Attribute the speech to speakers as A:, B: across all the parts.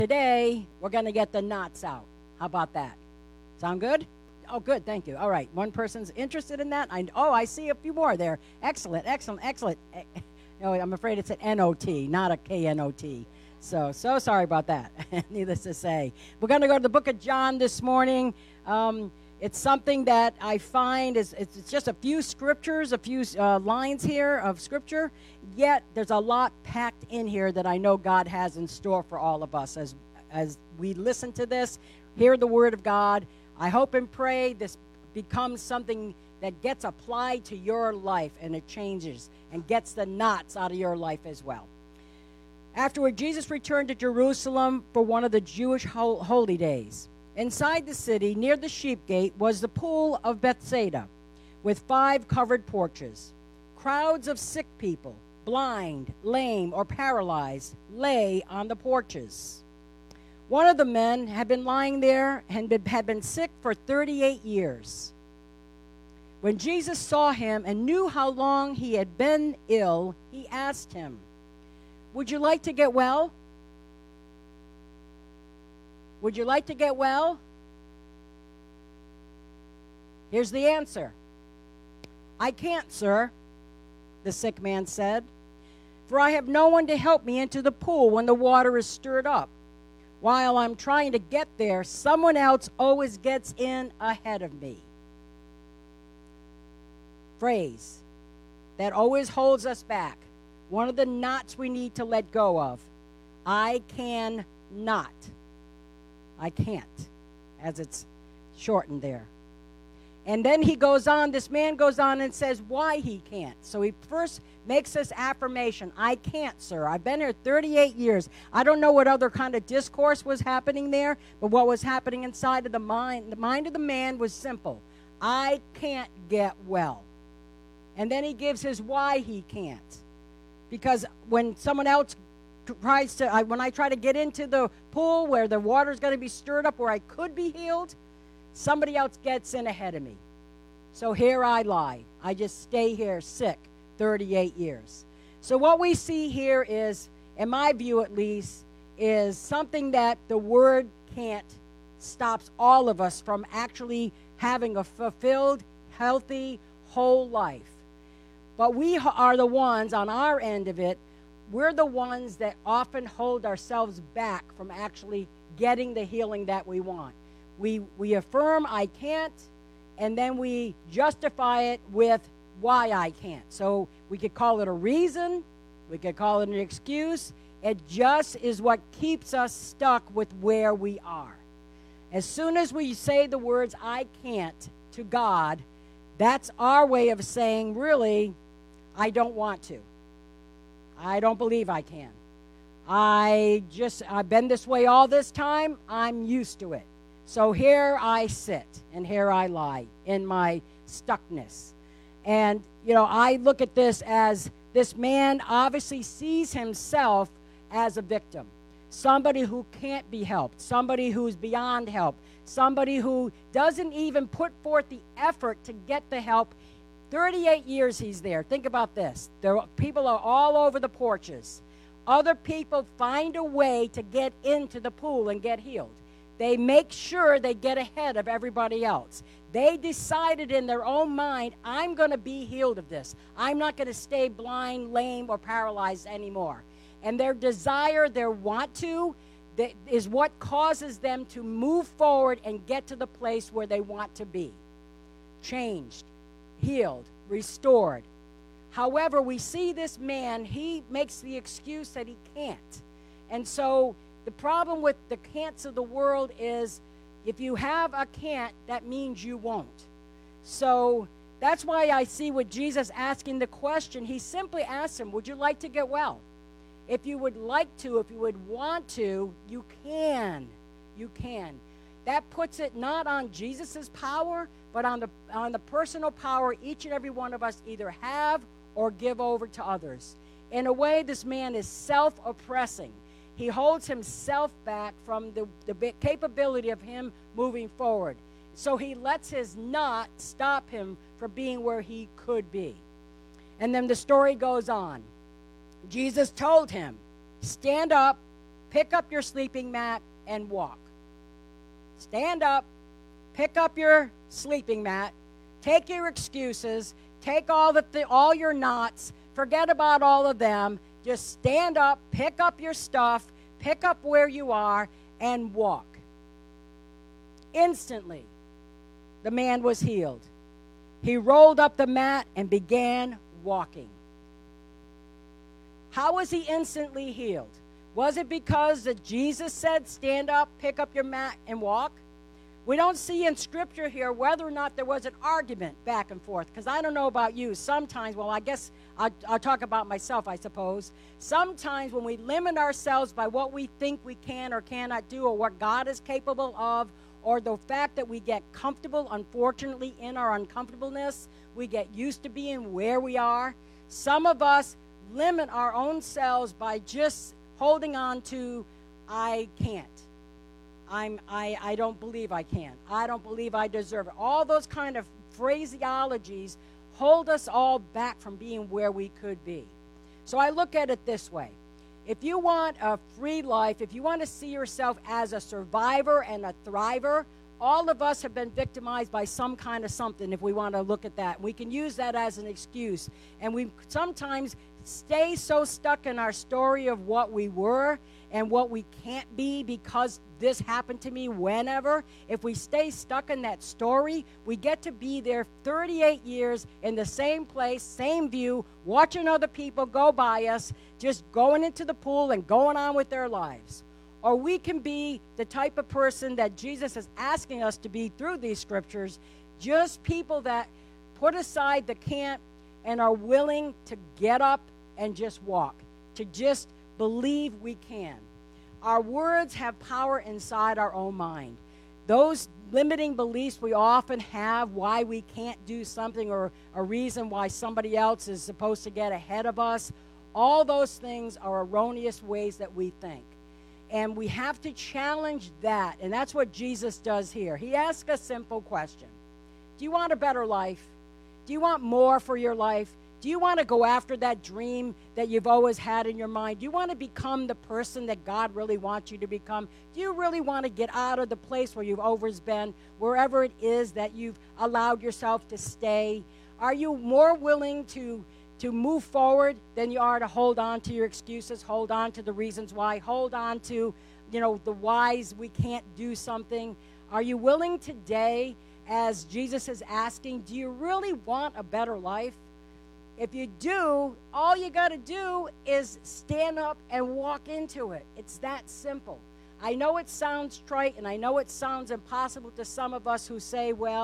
A: Today, we're going to get the knots out. How about that? Sound good? Oh, good. Thank you. All right. One person's interested in that. I see a few more there. Excellent, excellent, excellent. No, I'm afraid it's an N-O-T, not a K-N-O-T. So sorry about that. Needless to say. We're going to go to the book of John this morning. It's something that I find it's just a few scriptures, a few lines here of scripture, yet there's a lot packed in here that I know God has in store for all of us as we listen to this, hear the word of God. I hope and pray this becomes something that gets applied to your life and it changes and gets the knots out of your life as well. Afterward, Jesus returned to Jerusalem for one of the Jewish holy days. Inside the city, near the sheep gate, was the pool of Bethsaida, with 5 covered porches. Crowds of sick people, blind, lame, or paralyzed, lay on the porches. One of the men had been lying there and had been sick for 38 years. When Jesus saw him and knew how long he had been ill, he asked him, "Would you like to get well?" Would you like to get well? Here's the answer. "I can't, sir," the sick man said, "for I have no one to help me into the pool when the water is stirred up. While I'm trying to get there, someone else always gets in ahead of me." Phrase that always holds us back. One of the knots we need to let go of. I can not. I can't, as it's shortened there. And then he goes on, this man goes on and says why he can't. So he first makes this affirmation, "I can't, sir. I've been here 38 years. I don't know what other kind of discourse was happening there, but what was happening inside of the mind of the man was simple. I can't get well. And then he gives his why he can't. Because when someone else when I try to get into the pool where the water's going to be stirred up where I could be healed, somebody else gets in ahead of me. So here I lie. I just stay here sick 38 years. So what we see here is, in my view at least, is something that the word can't stops all of us from actually having a fulfilled, healthy, whole life. But we are the ones on our end of it. We're the ones that often hold ourselves back from actually getting the healing that we want. We affirm I can't, and then we justify it with why I can't. So we could call it a reason, we could call it an excuse. It just is what keeps us stuck with where we are. As soon as we say the words I can't to God, that's our way of saying, really, I don't want to. I don't believe I can. I've been this way all this time. I'm used to it. So here I sit and here I lie in my stuckness. And, I look at this as this man obviously sees himself as a victim. Somebody who can't be helped. Somebody who's beyond help. Somebody who doesn't even put forth the effort to get the help. 38 years he's there. Think about this. People are all over the porches. Other people find a way to get into the pool and get healed. They make sure they get ahead of everybody else. They decided in their own mind, I'm going to be healed of this. I'm not going to stay blind, lame, or paralyzed anymore. And their desire, their want to, is what causes them to move forward and get to the place where they want to be. Changed. Healed, restored. However, we see this man, he makes the excuse that he can't. And so the problem with the can'ts of the world is if you have a can't, that means you won't. So that's why I see with Jesus asking the question, he simply asks him, would you like to get well? If you would like to, if you would want to, you can. You can. That puts it not on Jesus' power, but on the personal power each and every one of us either have or give over to others. In a way, this man is self-oppressing. He holds himself back from the capability of him moving forward. So he lets his not stop him from being where he could be. And then the story goes on. Jesus told him, stand up, pick up your sleeping mat, and walk. Stand up, pick up your sleeping mat, take your excuses, take all your knots, forget about all of them. Just stand up, pick up your stuff, pick up where you are, and walk. Instantly, the man was healed. He rolled up the mat and began walking. How was he instantly healed? Was it because that Jesus said, stand up, pick up your mat, and walk? We don't see in Scripture here whether or not there was an argument back and forth, because I don't know about you. Sometimes, well, I guess I'll talk about myself, I suppose. Sometimes when we limit ourselves by what we think we can or cannot do, or what God is capable of, or the fact that we get comfortable, unfortunately, in our uncomfortableness, we get used to being where we are. Some of us limit our own selves by just holding on to, I can't. I don't believe I can. I don't believe I deserve it. All those kind of phraseologies hold us all back from being where we could be. So I look at it this way. If you want a free life, if you want to see yourself as a survivor and a thriver, all of us have been victimized by some kind of something, if we want to look at that. We can use that as an excuse. And we sometimes stay so stuck in our story of what we were and what we can't be because this happened to me whenever. If we stay stuck in that story, we get to be there 38 years in the same place, same view, watching other people go by us, just going into the pool and going on with their lives. Or we can be the type of person that Jesus is asking us to be through these scriptures, just people that put aside the can't and are willing to get up and just walk, to just believe we can. Our words have power inside our own mind. Those limiting beliefs we often have, why we can't do something, or a reason why somebody else is supposed to get ahead of us, all those things are erroneous ways that we think. And we have to challenge that, and that's what Jesus does here. He asks a simple question. Do you want a better life? Do you want more for your life? Do you want to go after that dream that you've always had in your mind? Do you want to become the person that God really wants you to become? Do you really want to get out of the place where you've always been, wherever it is that you've allowed yourself to stay? Are you more willing to move forward than you are to hold on to your excuses, hold on to the reasons why, hold on to, the whys we can't do something? Are you willing today, as Jesus is asking, do you really want a better life? If you do, all you got to do is stand up and walk into it. It's that simple. I know it sounds trite, and I know it sounds impossible to some of us who say, well,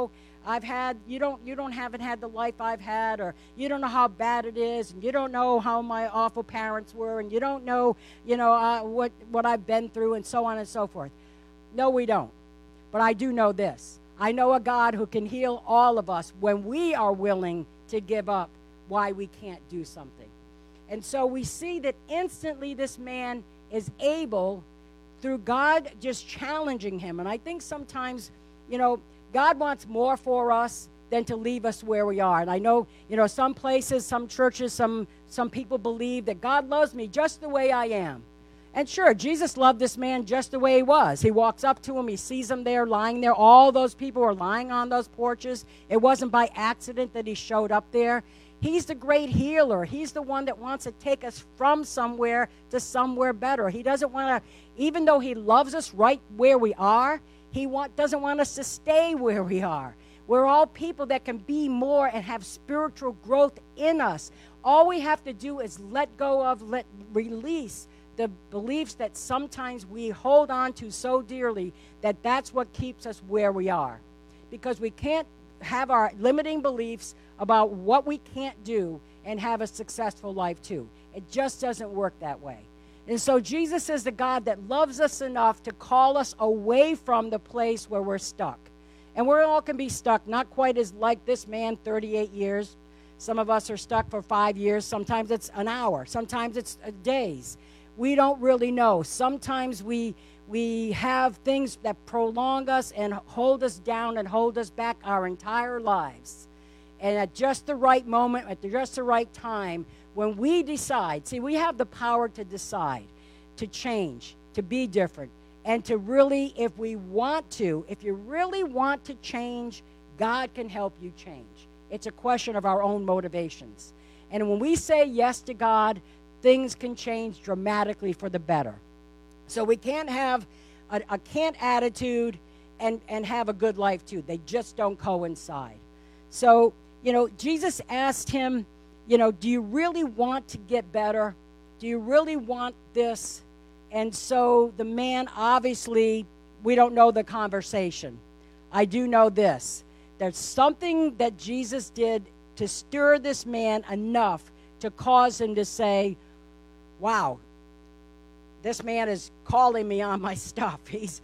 A: haven't had the life I've had, or you don't know how bad it is, and you don't know how my awful parents were, and you don't know, what I've been through, and so on and so forth. No, we don't. But I do know this. I know a God who can heal all of us when we are willing to give up why we can't do something. And so we see that instantly this man is able, through God just challenging him. And I think sometimes, God wants more for us than to leave us where we are. And I know, some places, some churches, some people believe that God loves me just the way I am. And sure, Jesus loved this man just the way he was. He walks up to him. He sees him there, lying there. All those people were lying on those porches. It wasn't by accident that he showed up there. He's the great healer. He's the one that wants to take us from somewhere to somewhere better. He doesn't want to, even though he loves us right where we are, he doesn't want us to stay where we are. We're all people that can be more and have spiritual growth in us. All we have to do is let go of, release the beliefs that sometimes we hold on to so dearly that that's what keeps us where we are. Because we can't have our limiting beliefs about what we can't do and have a successful life too. It just doesn't work that way. And so Jesus is the God that loves us enough to call us away from the place where we're stuck. And we all can be stuck, not quite as like this man, 38 years. Some of us are stuck for 5 years. Sometimes it's an hour. Sometimes it's days. We don't really know. Sometimes we have things that prolong us and hold us down and hold us back our entire lives. And at just the right moment, at just the right time, when we decide, see, we have the power to decide. to change, to be different, and to really, if you really want to change, God can help you change. It's a question of our own motivations. And when we say yes to God, things can change dramatically for the better. So we can't have a can't attitude and have a good life too. They just don't coincide. So, Jesus asked him, do you really want to get better? Do you really want this? And so the man, obviously, we don't know the conversation. I do know this. There's something that Jesus did to stir this man enough to cause him to say, wow, this man is calling me on my stuff.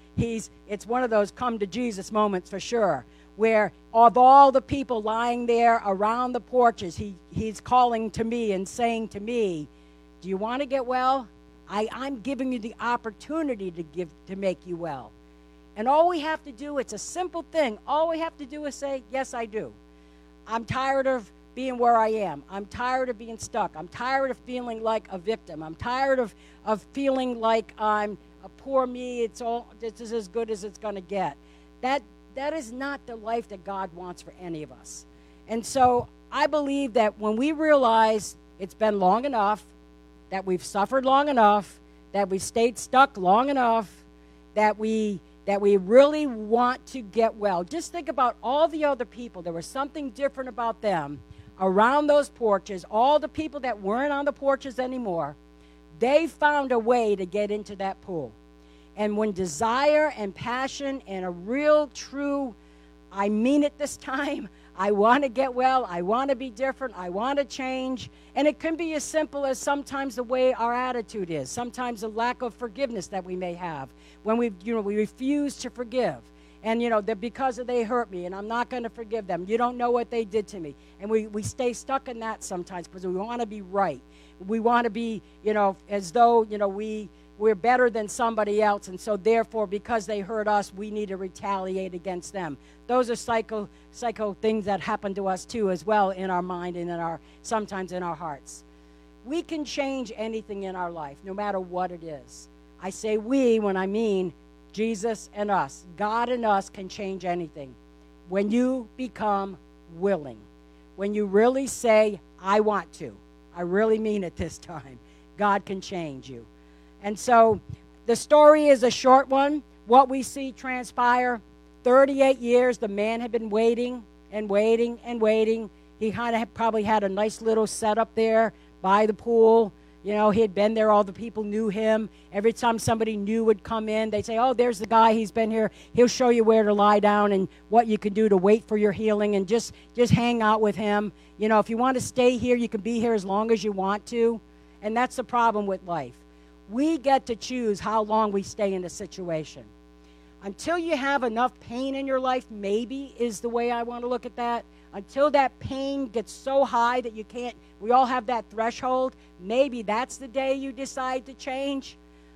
A: It's one of those come to Jesus moments for sure, where of all the people lying there around the porches, he's calling to me and saying to me, do you want to get well? I'm giving you the opportunity to make you well. And all we have to do, it's a simple thing. All we have to do is say, yes, I do. I'm tired of being where I am. I'm tired of being stuck. I'm tired of feeling like a victim. I'm tired of feeling like I'm a poor me. This is as good as it's going to get. That is not the life that God wants for any of us. And so I believe that when we realize it's been long enough, that we've suffered long enough, that we've stayed stuck long enough, that we really want to get well. Just think about all the other people. There was something different about them around those porches. All the people that weren't on the porches anymore, they found a way to get into that pool. And when desire and passion and a real, true, I mean it this time, I want to get well, I want to be different, I want to change. And it can be as simple as sometimes the way our attitude is, sometimes the lack of forgiveness that we may have when we refuse to forgive. And, that because they hurt me and I'm not going to forgive them. You don't know what they did to me. And we stay stuck in that sometimes because we want to be right. We want to be, as though, we're better than somebody else, and so therefore, because they hurt us, we need to retaliate against them. Those are psycho things that happen to us too, as well, in our mind and sometimes in our hearts. We can change anything in our life, no matter what it is. I say we when I mean Jesus and us. God and us can change anything. When you become willing, when you really say, I want to, I really mean it this time, God can change you. And so the story is a short one. What we see transpire, 38 years, the man had been waiting and waiting and waiting. He kind of probably had a nice little setup there by the pool. He had been there. All the people knew him. Every time somebody new would come in, they'd say, oh, there's the guy. He's been here. He'll show you where to lie down and what you can do to wait for your healing, and just hang out with him. If you want to stay here, you can be here as long as you want to. And that's the problem with life. We get to choose how long we stay in a situation. Until you have enough pain in your life, maybe is the way I want to look at that. Until that pain gets so high that you can't, we all have that threshold, maybe that's the day you decide to change.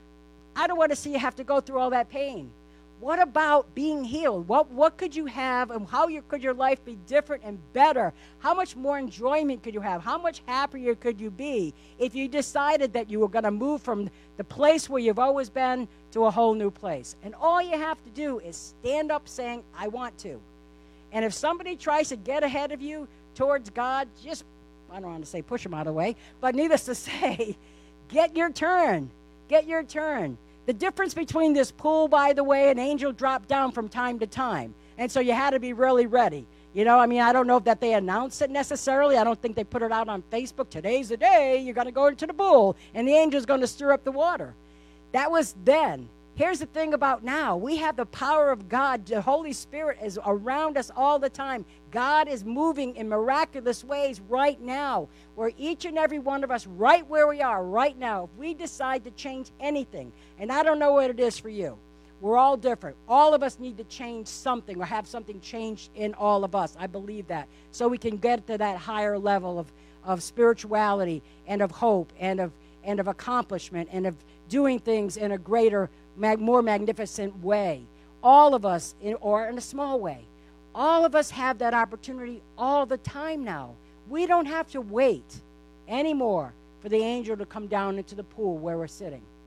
A: I don't want to see you have to go through all that pain. What about being healed? What could you have, and how could your life be different and better? How much more enjoyment could you have? How much happier could you be if you decided that you were going to move from the place where you've always been to a whole new place? And all you have to do is stand up saying, I want to. And if somebody tries to get ahead of you towards God, I don't want to say push them out of the way, but needless to say, get your turn. Get your turn. The difference between this pool, by the way, an angel dropped down from time to time. And so you had to be really ready. I don't know that they announced it necessarily. I don't think they put it out on Facebook. Today's the day you're going to go into the pool, and the angel's going to stir up the water. That was then. Here's the thing about now. We have the power of God. The Holy Spirit is around us all the time. God is moving in miraculous ways right now, where each and every one of us, right where we are right now, if we decide to change anything, and I don't know what it is for you. We're all different. All of us need to change something or have something changed in all of us. I believe that. So we can get to that higher level of spirituality and of hope and of accomplishment and of doing things in a greater, more magnificent way. All of us, or in a small way, all of us have that opportunity all the time now. We don't have to wait anymore for the angel to come down into the pool where we're sitting.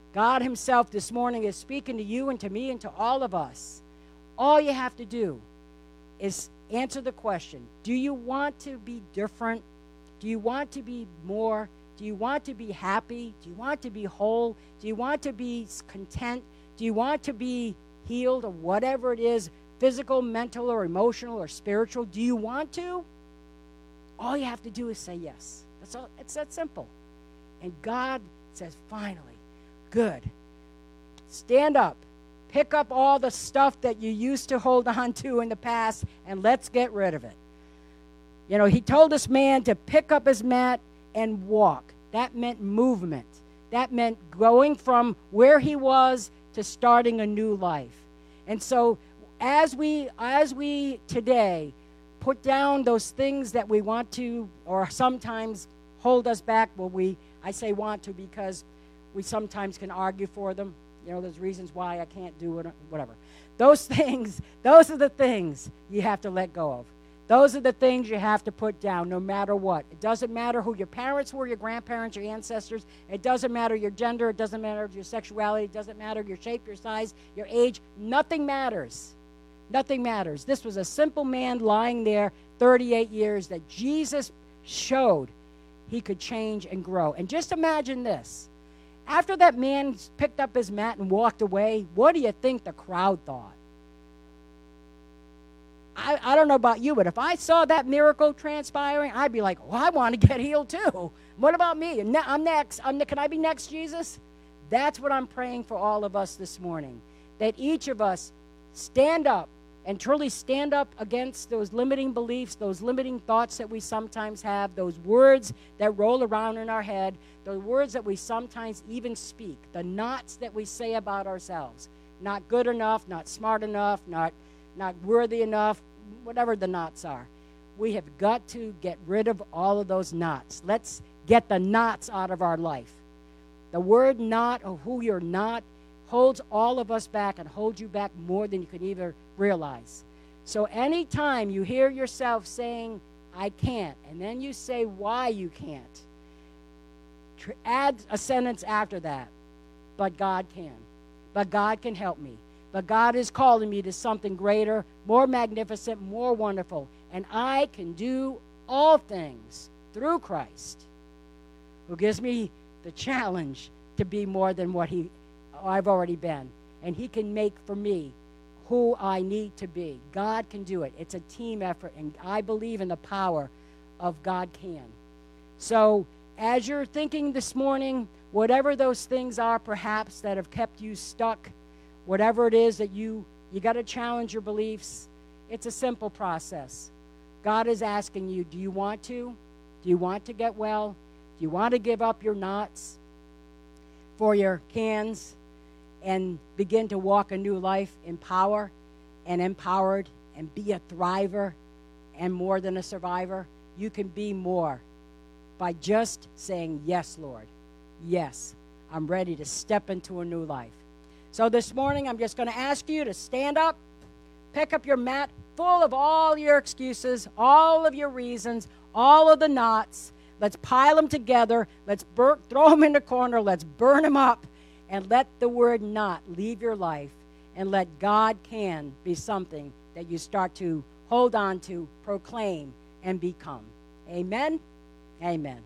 A: God himself this morning is speaking to you and to me and to all of us. All you have to do is answer the question, do you want to be different? Do you want to be more? Do you want to be happy? Do you want to be whole? Do you want to be content? Do you want to be healed or whatever it is, physical, mental, or emotional, or spiritual? Do you want to? All you have to do is say yes. That's all. It's that simple. And God says, finally, good. Stand up. Pick up all the stuff that you used to hold on to in the past, and let's get rid of it. You know, he told this man to pick up his mat and walk. That meant movement. That meant going from where he was to starting a new life. And so as we today put down those things that we want to, or sometimes hold us back, I say want to because we sometimes can argue for them. You know, there's reasons why I can't do it, whatever. Those things, those are the things you have to let go of. Those are the things you have to put down no matter what. It doesn't matter who your parents were, your grandparents, your ancestors. It doesn't matter your gender. It doesn't matter your sexuality. It doesn't matter your shape, your size, your age. Nothing matters. Nothing matters. This was a simple man lying there 38 years that Jesus showed he could change and grow. And just imagine this. After that man picked up his mat and walked away, what do you think the crowd thought? I don't know about you, but if I saw that miracle transpiring, I'd be like, well, I want to get healed too. What about me? I'm next. Can I be next, Jesus? That's what I'm praying for all of us this morning, that each of us stand up and truly stand up against those limiting beliefs, those limiting thoughts that we sometimes have, those words that roll around in our head, those words that we sometimes even speak, the nots that we say about ourselves. Not good enough, not smart enough, not worthy enough, whatever the knots are. We have got to get rid of all of those knots. Let's get the knots out of our life. The word not, or who you're not, holds all of us back and holds you back more than you can even realize. So anytime you hear yourself saying, I can't, and then you say why you can't, add a sentence after that, but God can. But God can help me. But God is calling me to something greater, more magnificent, more wonderful. And I can do all things through Christ, who gives me the challenge to be more than what I've already been. And he can make for me who I need to be. God can do it. It's a team effort, and I believe in the power of God can. So as you're thinking this morning, whatever those things are perhaps that have kept you stuck, whatever it is that you got to challenge your beliefs, it's a simple process. God is asking you, do you want to? Do you want to get well? Do you want to give up your knots for your cans and begin to walk a new life in power and empowered and be a thriver and more than a survivor? You can be more by just saying, yes, Lord. Yes, I'm ready to step into a new life. So this morning, I'm just going to ask you to stand up, pick up your mat full of all your excuses, all of your reasons, all of the knots. Let's pile them together. Let's throw them in the corner. Let's burn them up. And let the word not leave your life. And let God can be something that you start to hold on to, proclaim, and become. Amen? Amen.